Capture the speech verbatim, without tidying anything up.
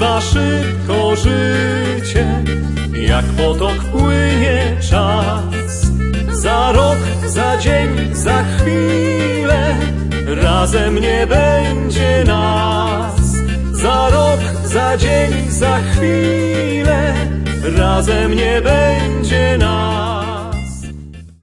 za szybko życie, jak potok płynie czas. Za rok, za dzień, za chwilę razem nie będzie nas. Za rok, za dzień, za chwilę razem nie będzie nas.